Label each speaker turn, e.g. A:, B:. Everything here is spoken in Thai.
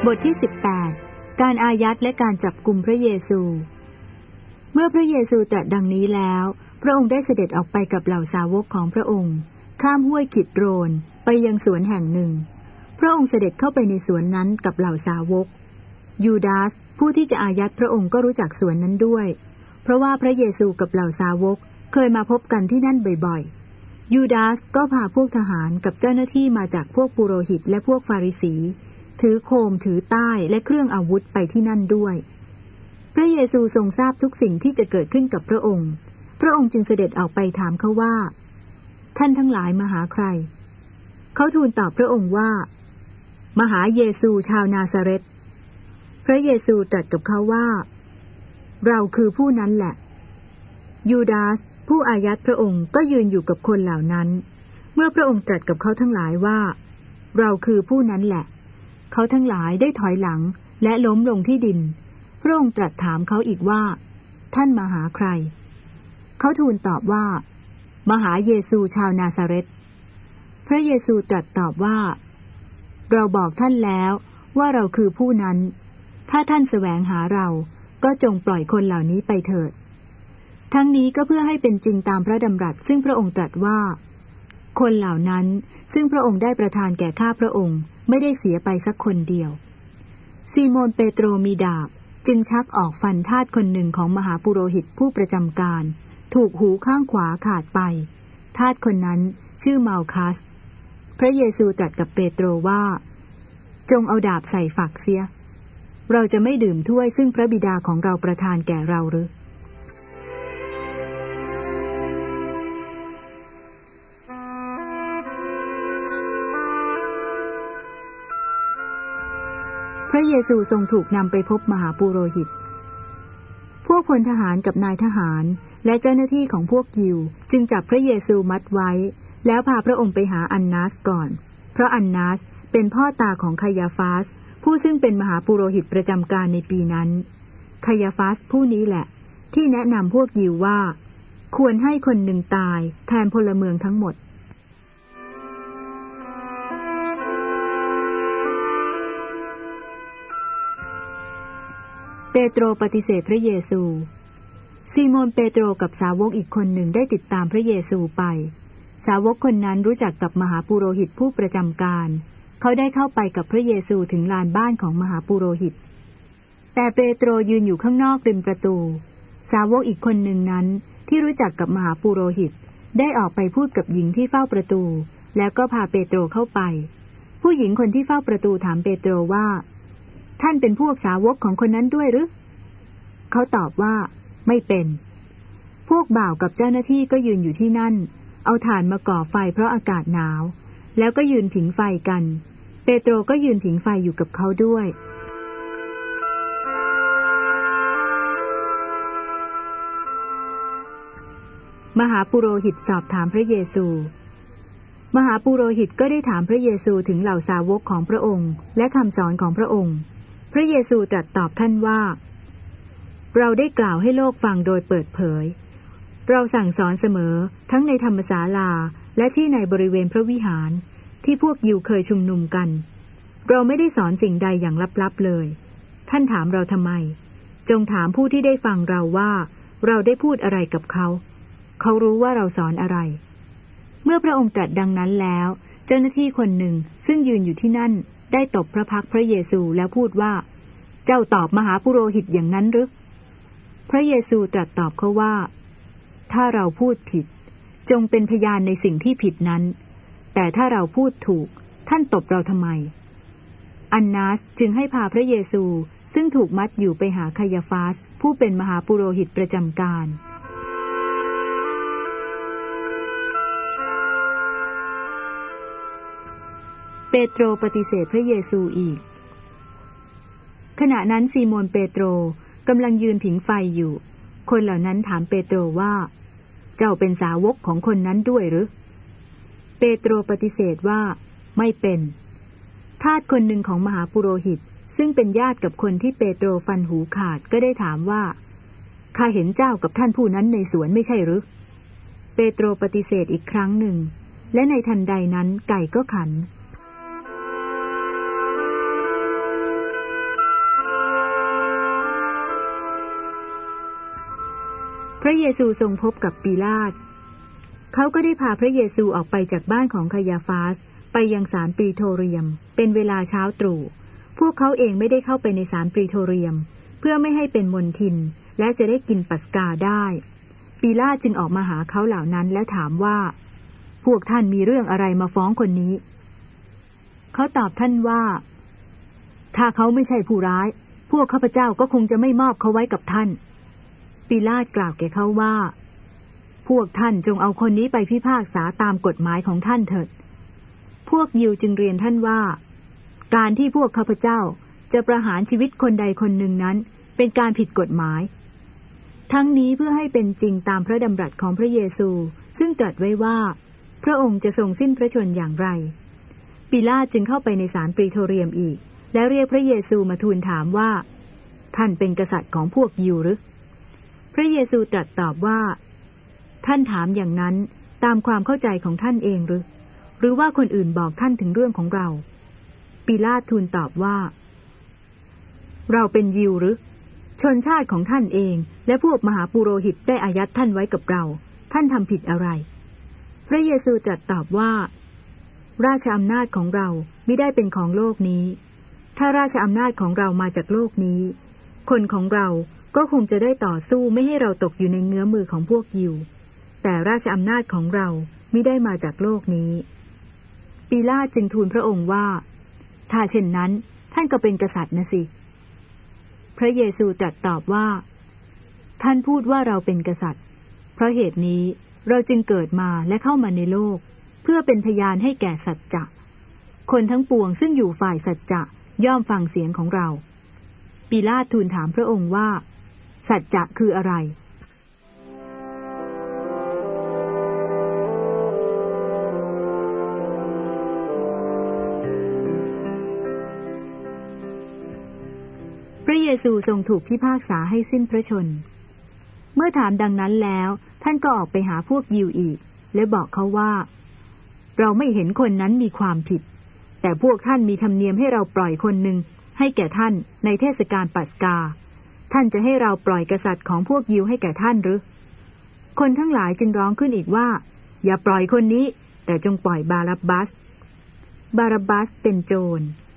A: บทที่18การอายัดและการจับกุมพระเยซูเมื่อพระเยซูตรัสดังนี้แล้วพระองค์ได้เสด็จออกไปกับเหล่าสาวกของพระองค์ข้ามห้วยคิดโรนไปยังสวนแห่งหนึ่งพระองค์เสด็จเข้าไปในสวนนั้นกับเหล่าสาวกยูดาสผู้ที่จะอายัดพระองค์ก็รู้จักสวนนั้นด้วยเพราะว่าพระเยซูกับเหล่าสาวกเคยมาพบกันที่นั่นบ่อยๆยูดาสก็พาพวกทหารกับเจ้าหน้าที่มาจากพวกปุโรหิตและพวกฟาริสีถือโคมถือต้ายและเครื่องอาวุธไปที่นั่นด้วยพระเยซูทรงทราบทุกสิ่งที่จะเกิดขึ้นกับพระองค์พระองค์จึงเสด็จออกไปถามเขาว่าท่านทั้งหลายมาหาใครเขาทูลตอบพระองค์ว่ามาหาเยซูชาวนาซาเรตพระเยซูตรัสกับเขาว่าเราคือผู้นั้นแหละยูดาสผู้อายัดพระองค์ก็ยืนอยู่กับคนเหล่านั้นเมื่อพระองค์ตรัสกับเขาทั้งหลายว่าเราคือผู้นั้นแหละเขาทั้งหลายได้ถอยหลังและล้มลงที่ดินพระองค์ตรัสถามเขาอีกว่าท่านมาหาใครเขาทูลตอบว่ามาหาเยซูชาวนาซาเรตพระเยซูตรัสตอบว่าเราบอกท่านแล้วว่าเราคือผู้นั้นถ้าท่านแสวงหาเราก็จงปล่อยคนเหล่านี้ไปเถิดทั้งนี้ก็เพื่อให้เป็นจริงตามพระดำรัสซึ่งพระองค์ตรัสว่าคนเหล่านั้นซึ่งพระองค์ได้ประทานแก่ข้าพระองค์ไม่ได้เสียไปสักคนเดียวซีโมนเปโตรมีดาบจึงชักออกฟันทาสคนหนึ่งของมหาปุโรหิตผู้ประจำการถูกหูข้างขวาขาดไปทาสคนนั้นชื่อมัลคัสพระเยซูตรัสกับเปโตรว่าจงเอาดาบใส่ฝักเสียเราจะไม่ดื่มถ้วยซึ่งพระบิดาของเราประทานแก่เราหรือพระเยซูทรงถูกนำไปพบมหาปุโรหิตพวกพลทหารกับนายทหารและเจ้าหน้าที่ของพวกยิวจึงจับพระเยซูมัดไว้แล้วพาพระองค์ไปหาอันนาสก่อนเพราะอันนาสเป็นพ่อตาของคายาฟาสผู้ซึ่งเป็นมหาปุโรหิตประจำการในปีนั้นคายาฟาสผู้นี้แหละที่แนะนำพวกยิวว่าควรให้คนหนึ่งตายแทนพลเมืองทั้งหมดเปโตรปฏิเสธพระเยซูซีโมนเปโตรกับสาวกอีกคนหนึ่งได้ติดตามพระเยซูไปสาวกคนนั้นรู้จักกับมหาปุโรหิตผู้ประจำการเขาได้เข้าไปกับพระเยซูถึงลานบ้านของมหาปุโรหิตแต่เปโตรยืนอยู่ข้างนอกริมประตูสาวกอีกคนหนึ่งนั้นที่รู้จักกับมหาปุโรหิตได้ออกไปพูดกับหญิงที่เฝ้าประตูแล้วก็พาเปโตรเข้าไปผู้หญิงคนที่เฝ้าประตูถามเปโตรว่าท่านเป็นพวกสาวกของคนนั้นด้วยหรือเขาตอบว่าไม่เป็นพวกบ่าวกับเจ้าหน้าที่ก็ยืนอยู่ที่นั่นเอาถ่านมาก่อไฟเพราะอากาศหนาวแล้วก็ยืนผิงไฟกันเปโตรก็ยืนผิงไฟอยู่กับเขาด้วยมหาปุโรหิตสอบถามพระเยซูมหาปุโรหิตก็ได้ถามพระเยซูถึงเหล่าสาวกของพระองค์และคำสอนของพระองค์พระเยซูตรัสตอบท่านว่าเราได้กล่าวให้โลกฟังโดยเปิดเผยเราสั่งสอนเสมอทั้งในธรรมศาลาและที่ในบริเวณพระวิหารที่พวกยิวเคยชุมนุมกันเราไม่ได้สอนสิ่งใดอย่างลับๆเลยท่านถามเราทำไมจงถามผู้ที่ได้ฟังเราว่าเราได้พูดอะไรกับเขาเขารู้ว่าเราสอนอะไรเมื่อพระองค์ตรัสดังนั้นแล้วเจ้าหน้าที่คนหนึ่งซึ่งยืนอยู่ที่นั่นได้ตบพระพักตร์พระเยซูแล้วพูดว่าเจ้าตอบมหาปุโรหิตอย่างนั้นหรือพระเยซูตรัสตอบเขาว่าถ้าเราพูดผิดจงเป็นพยานในสิ่งที่ผิดนั้นแต่ถ้าเราพูดถูกท่านตบเราทำไมอันนาสจึงให้พาพระเยซูซึ่งถูกมัดอยู่ไปหาคายาฟาสผู้เป็นมหาปุโรหิตประจำการเปโตรปฏิเสธพระเยซูอีกขณะนั้นซีโมนเปโตรกำลังยืนผิงไฟอยู่คนเหล่านั้นถามเปโตรว่าเจ้าเป็นสาวกของคนนั้นด้วยหรือเปโตรปฏิเสธว่าไม่เป็นทาสคนหนึ่งของมหาปุโรหิตซึ่งเป็นญาติกับคนที่เปโตรฟันหูขาดก็ได้ถามว่าข้าเห็นเจ้ากับท่านผู้นั้นในสวนไม่ใช่หรือเปโตรปฏิเสธอีกครั้งหนึ่งและในทันใดนั้นไก่ก็ขันพระเยซูทรงพบกับปิลาตเขาก็ได้พาพระเยซูออกไปจากบ้านของคายาฟาสไปยังศาลปรีโทเรียมเป็นเวลาเช้าตรู่พวกเขาเองไม่ได้เข้าไปในศาลปรีโทเรียมเพื่อไม่ให้เป็นมลทินและจะได้กินปัสกาได้ปิลาตจึงออกมาหาเขาเหล่านั้นและถามว่าพวกท่านมีเรื่องอะไรมาฟ้องคนนี้เขาตอบท่านว่าถ้าเขาไม่ใช่ผู้ร้ายพวกข้าพเจ้าก็คงจะไม่มอบเขาไว้กับท่านปิลาตกล่าวแก่เขาว่าพวกท่านจงเอาคนนี้ไปพิพากษาตามกฎหมายของท่านเถิดพวกยิวจึงเรียนท่านว่าการที่พวกข้าพเจ้าจะประหารชีวิตคนใดคนหนึ่งนั้นเป็นการผิดกฎหมายทั้งนี้เพื่อให้เป็นจริงตามพระดำรัสของพระเยซูซึ่งตรัสไว้ว่าพระองค์จะทรงสิ้นพระชนม์อย่างไรปิลาตจึงเข้าไปในศาลปรีโทเรียมอีกและเรียกพระเยซูมาทูลถามว่าท่านเป็นกษัตริย์ของพวกยิวหรือพระเยซูตรัสตอบว่าท่านถามอย่างนั้นตามความเข้าใจของท่านเองหรือว่าคนอื่นบอกท่านถึงเรื่องของเราปิลาตทูลตอบว่าเราเป็นยิวหรือชนชาติของท่านเองและพวกมหาปุโรหิตได้อายัดท่านไว้กับเราท่านทำผิดอะไรพระเยซูตรัสตอบว่าราชอำนาจของเรามิได้เป็นของโลกนี้ถ้าราชอำนาจของเรามาจากโลกนี้คนของเราก็คงจะได้ต่อสู้ไม่ให้เราตกอยู่ในเงื้อมือของพวกยิวแต่ราชอำนาจของเรามิได้มาจากโลกนี้ปิลาตจึงทูลพระองค์ว่าถ้าเช่นนั้นท่านก็เป็นกษัตริย์นะสิพระเยซูตรัสตอบว่าท่านพูดว่าเราเป็นกษัตริย์เพราะเหตุนี้เราจึงเกิดมาและเข้ามาในโลกเพื่อเป็นพยานให้แก่สัจจะคนทั้งปวงซึ่งอยู่ฝ่ายสัจจะย่อมฟังเสียงของเราปิลาตทูลถามพระองค์ว่าสัจจะคืออะไรพระเยซูทรงถูกพิพากษาให้สิ้นพระชนม์เมื่อถามดังนั้นแล้วท่านก็ออกไปหาพวกยิวอีกและบอกเขาว่าเราไม่เห็นคนนั้นมีความผิดแต่พวกท่านมีธรรมเนียมให้เราปล่อยคนหนึ่งให้แก่ท่านในเทศกาลปัสกาท่านจะให้เราปล่อยกษัตริย์ของพวกยิวให้แก่ท่านหรือคนทั้งหลายจึงร้องขึ้นอีกว่าอย่าปล่อยคนนี้แต่จงปล่อยบารับบาสเป็นโจร